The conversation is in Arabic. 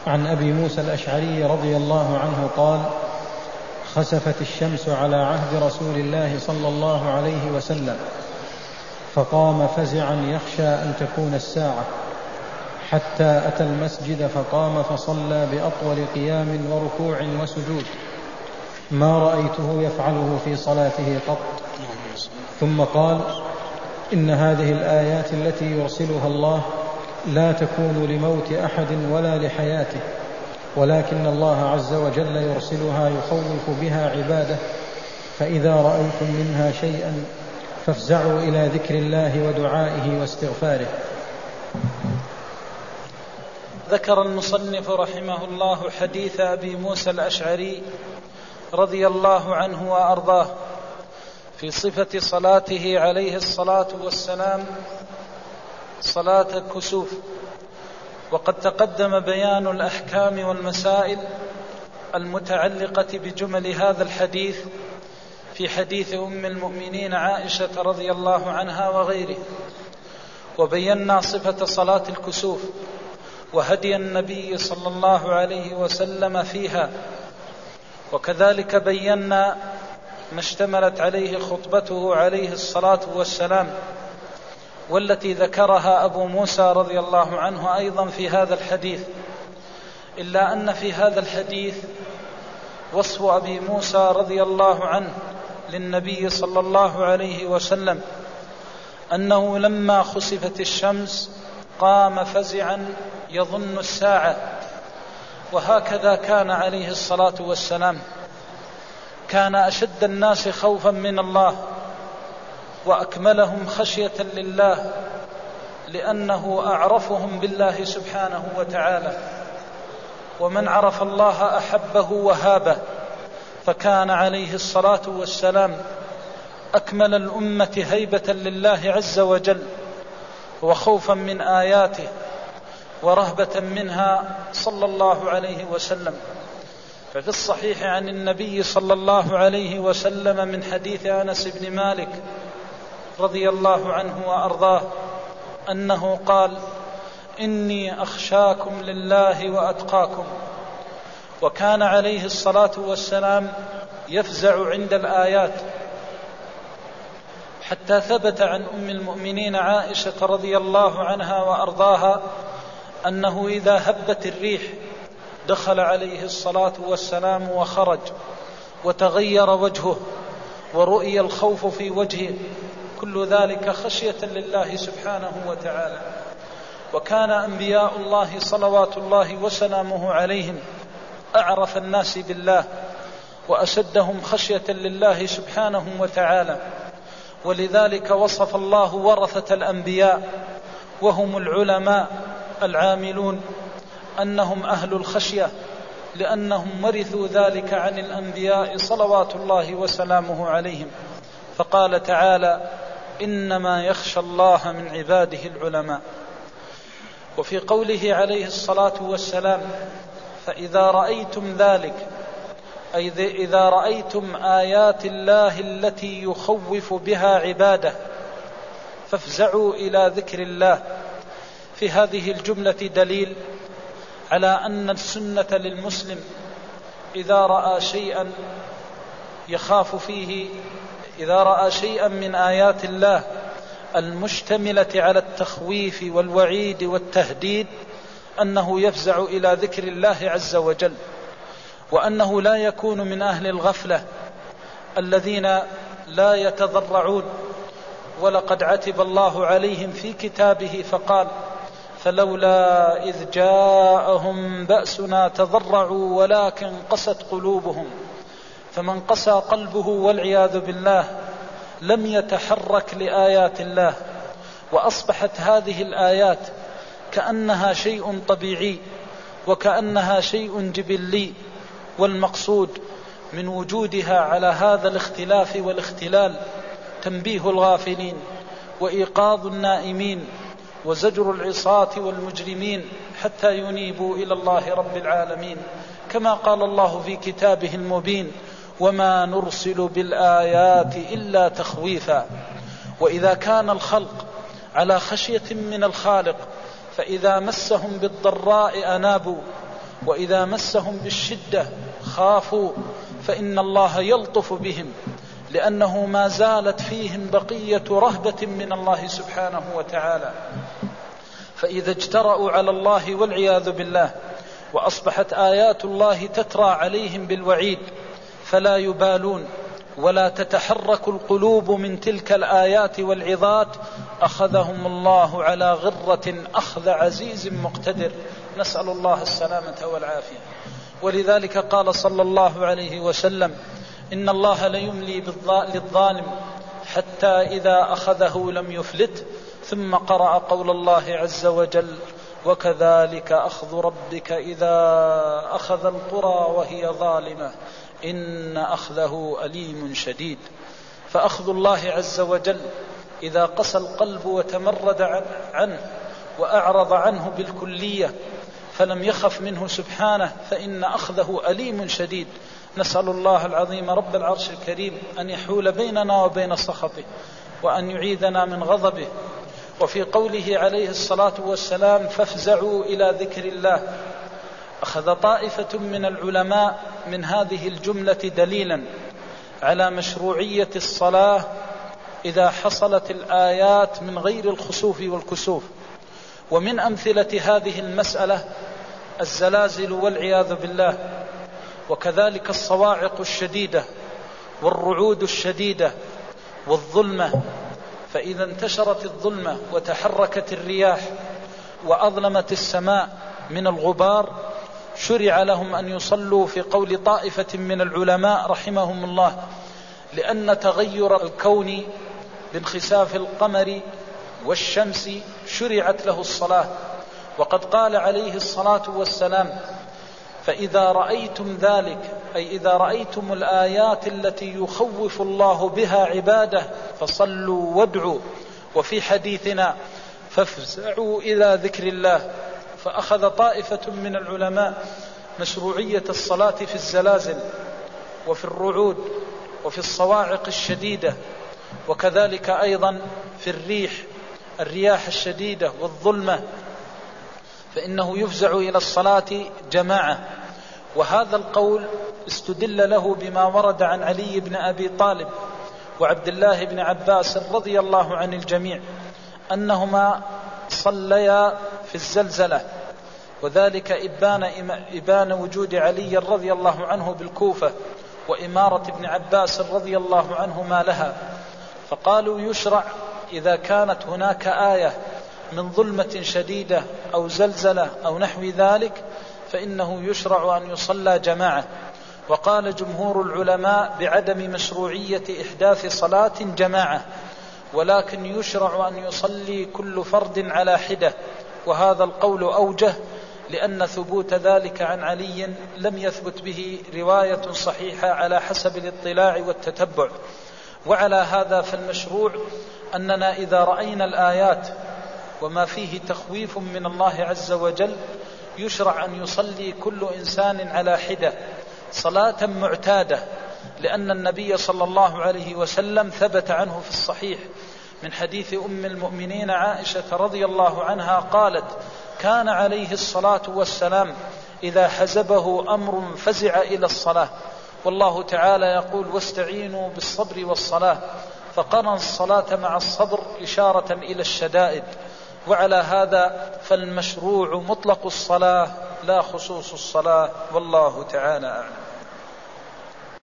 عن أبي موسى الأشعري رضي الله عنه قال: خسفت الشمس على عهد رسول الله صلى الله عليه وسلم، فقام فزعا يخشى أن تكون الساعة، حتى أتى المسجد فقام فصلى بأطول قيام وركوع وسجود ما رأيته يفعله في صلاته قط. ثم قال: إن هذه الآيات التي يرسلها الله لا تكون لموت أحد ولا لحياته، ولكن الله عز وجل يرسلها يخوف بها عباده، فإذا رأيتم منها شيئا فافزعوا إلى ذكر الله ودعائه واستغفاره. ذكر المصنف رحمه الله حديث أبي موسى الأشعري رضي الله عنه وأرضاه في صفة صلاته عليه الصلاة والسلام، صلاة الكسوف. وقد تقدم بيان الأحكام والمسائل المتعلقة بجمل هذا الحديث في حديث أم المؤمنين عائشة رضي الله عنها وغيره، وبينا صفة صلاة الكسوف وهدي النبي صلى الله عليه وسلم فيها، وكذلك بينا ما اشتملت عليه خطبته عليه الصلاة والسلام، والتي ذكرها أبو موسى رضي الله عنه أيضا في هذا الحديث. إلا أن في هذا الحديث وصف أبي موسى رضي الله عنه للنبي صلى الله عليه وسلم أنه لما خسفت الشمس قام فزعا يظن الساعة، وهكذا كان عليه الصلاة والسلام. كان أشد الناس خوفا من الله وأكملهم خشية لله، لأنه أعرفهم بالله سبحانه وتعالى، ومن عرف الله أحبه وهابه، فكان عليه الصلاة والسلام أكمل الأمة هيبة لله عز وجل وخوفا من آياته ورهبة منها صلى الله عليه وسلم. ففي الصحيح عن النبي صلى الله عليه وسلم من حديث أنس بن مالك رضي الله عنه وأرضاه أنه قال: إني أخشاكم لله وأتقاكم. وكان عليه الصلاة والسلام يفزع عند الآيات، حتى ثبت عن أم المؤمنين عائشة رضي الله عنها وأرضاها أنه إذا هبت الريح دخل عليه الصلاة والسلام وخرج، وتغير وجهه ورؤي الخوف في وجهه، كل ذلك خشية لله سبحانه وتعالى. وكان أنبياء الله صلوات الله وسلامه عليهم أعرف الناس بالله وأشدهم خشية لله سبحانه وتعالى، ولذلك وصف الله ورثة الأنبياء وهم العلماء العاملون أنهم أهل الخشية، لأنهم ورثوا ذلك عن الأنبياء صلوات الله وسلامه عليهم. فقال تعالى: إنما يخشى الله من عباده العلماء. وفي قوله عليه الصلاة والسلام: فإذا رأيتم ذلك، أي إذا رأيتم آيات الله التي يخوف بها عباده فافزعوا إلى ذكر الله. في هذه الجملة دليل على أن السنة للمسلم إذا رأى شيئا يخاف فيه، إذا رأى شيئا من آيات الله المشتملة على التخويف والوعيد والتهديد، أنه يفزع إلى ذكر الله عز وجل، وأنه لا يكون من أهل الغفلة الذين لا يتضرعون. ولقد عتب الله عليهم في كتابه فقال: فلولا إذ جاءهم بأسنا تضرعوا ولكن قست قلوبهم. فمن قسى قلبه والعياذ بالله لم يتحرك لآيات الله، وأصبحت هذه الآيات كأنها شيء طبيعي وكأنها شيء جبلي، والمقصود من وجودها على هذا الاختلاف والاختلال تنبيه الغافلين وإيقاظ النائمين وزجر العصاة والمجرمين حتى ينيبوا إلى الله رب العالمين، كما قال الله في كتابه المبين: وما نرسل بالآيات إلا تخويفا. وإذا كان الخلق على خشية من الخالق فإذا مسهم بالضراء أنابوا، وإذا مسهم بالشدة خافوا فإن الله يلطف بهم، لأنه ما زالت فيهم بقية رهبة من الله سبحانه وتعالى. فإذا اجترأوا على الله والعياذ بالله وأصبحت آيات الله تترى عليهم بالوعيد فلا يبالون ولا تتحرك القلوب من تلك الآيات والعظات، أخذهم الله على غرة أخذ عزيز مقتدر، نسأل الله السلامة والعافية. ولذلك قال صلى الله عليه وسلم: إن الله ليملي للظالم حتى إذا أخذه لم يفلت. ثم قرأ قول الله عز وجل: وكذلك أخذ ربك إذا أخذ القرى وهي ظالمة إن أخذه أليم شديد. فأخذ الله عز وجل إذا قسى القلب وتمرد عنه وأعرض عنه بالكلية فلم يخف منه سبحانه فإن أخذه أليم شديد. نسأل الله العظيم رب العرش الكريم أن يحول بيننا وبين سخطه وأن يعيذنا من غضبه. وفي قوله عليه الصلاة والسلام: فافزعوا إلى ذكر الله، أخذ طائفة من العلماء من هذه الجملة دليلا على مشروعية الصلاة إذا حصلت الآيات من غير الخسوف والكسوف. ومن أمثلة هذه المسألة الزلازل والعياذ بالله، وكذلك الصواعق الشديدة والرعود الشديدة والظلمة. فإذا انتشرت الظلمة وتحركت الرياح وأظلمت السماء من الغبار شرع لهم أن يصلوا في قول طائفة من العلماء رحمهم الله، لأن تغير الكون بانخساف القمر والشمس شرعت له الصلاة. وقد قال عليه الصلاة والسلام: فإذا رأيتم ذلك، أي إذا رأيتم الآيات التي يخوف الله بها عباده فصلوا وادعوا. وفي حديثنا: فافزعوا إلى ذكر الله. فأخذ طائفة من العلماء مشروعية الصلاة في الزلازل وفي الرعود وفي الصواعق الشديدة، وكذلك أيضا في الرياح الشديدة والظلمة، فإنه يفزع إلى الصلاة جماعة. وهذا القول استدل له بما ورد عن علي بن أبي طالب وعبد الله بن عباس رضي الله عن الجميع أنهما صليا في الزلزلة، وذلك إبان وجود علي رضي الله عنه بالكوفة وإمارة ابن عباس رضي الله عنهما لها. فقالوا: يشرع إذا كانت هناك آية من ظلمة شديدة أو زلزلة أو نحو ذلك فإنه يشرع أن يصلى جماعة. وقال جمهور العلماء بعدم مشروعية إحداث صلاة جماعة، ولكن يشرع أن يصلي كل فرد على حدة. وهذا القول أوجه، لأن ثبوت ذلك عن علي لم يثبت به رواية صحيحة على حسب الاطلاع والتتبع. وعلى هذا فالمشروع أننا إذا رأينا الآيات وما فيه تخويف من الله عز وجل يشرع أن يصلي كل إنسان على حدة صلاة معتادة، لأن النبي صلى الله عليه وسلم ثبت عنه في الصحيح من حديث أم المؤمنين عائشة رضي الله عنها قالت: كان عليه الصلاة والسلام إذا حزبه أمر فزع إلى الصلاة، والله تعالى يقول: واستعينوا بالصبر والصلاة، فقرن الصلاة مع الصبر إشارة إلى الشدائد. وعلى هذا فالمشروع مطلق الصلاة لا خصوص الصلاة، والله تعالى أعلم.